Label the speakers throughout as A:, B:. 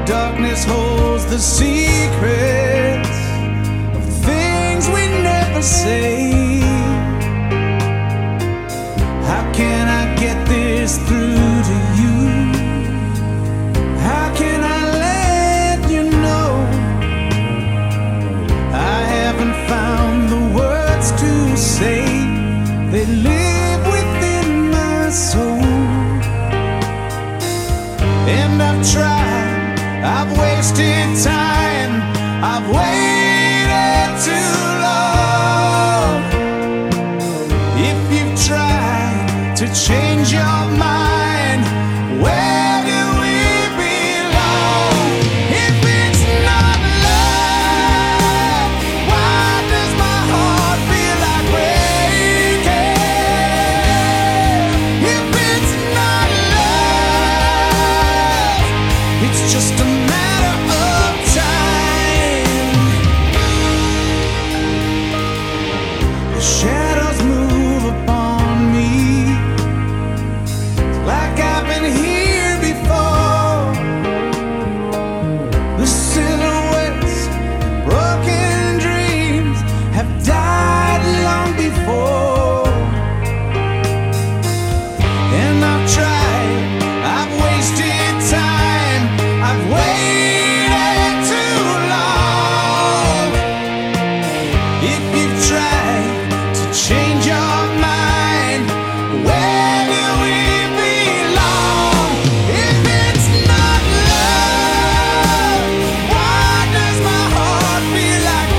A: darkness holds the secrets of things we never say. How can I get this through to you? How can I let you know I haven't found the words to say? They live within my soul. And I've tried, I've wasted time, I've waited too long. If you've tried to change your mind, where do we belong? If it's not love, why does my heart feel like breaking? If it's not love, it's just a matter of time. The shadows move upon me, like I've been here before. The silhouettes, broken dreams have died long before. And I've tried, I've wasted time, I've waited too long. If you've tried to change your mind, where do we belong? If it's not love, why does my heart feel like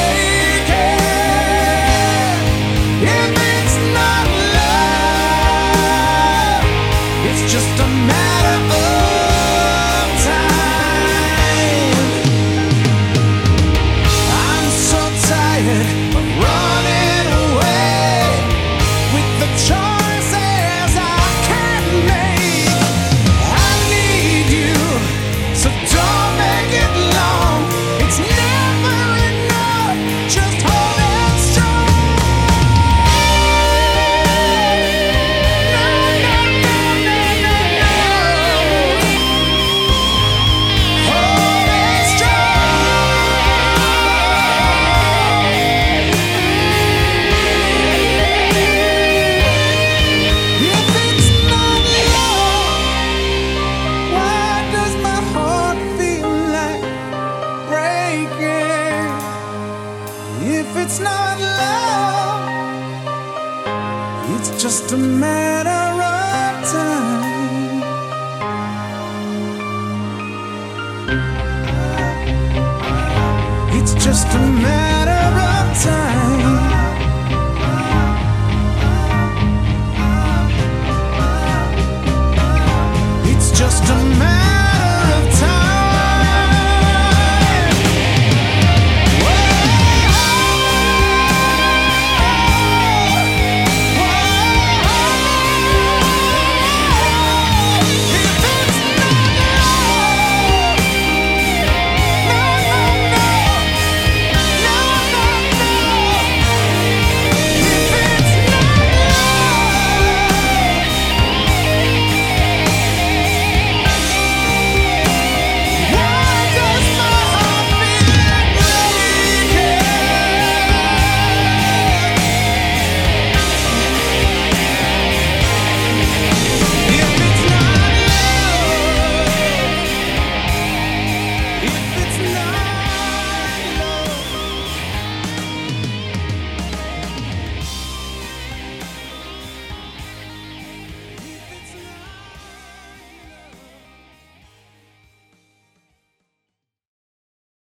A: breaking? If it's not love, it's just a matter of time. I'm so tired of running away with the choices I can't make. I need you, so don't make it long. It's never enough, just hold it strong. No, no, no, no, no, no. Hold it strong. If it's not love, why does my heart feel like breaking? If it's not love, it's just a matter of time. It's just a matter of time.